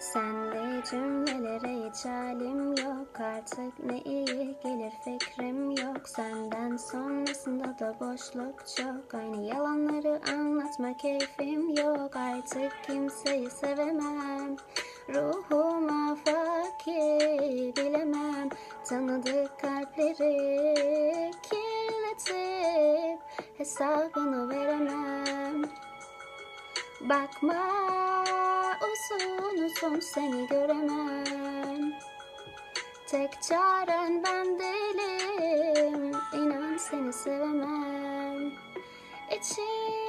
Senle cümlelere hiç halim yok artık, ne iyi gelir fikrim yok. Senden sonrasında da boşluk çok, aynı yalanları anlatma keyfim yok. Artık kimseyi sevemem, ruhuma fakir bilemem. Tanıdık kalpleri kirletip hesabını veremem. Bakma, uzun uzun seni göremem. Tek çaren ben değilim, inan seni sevemem. İçim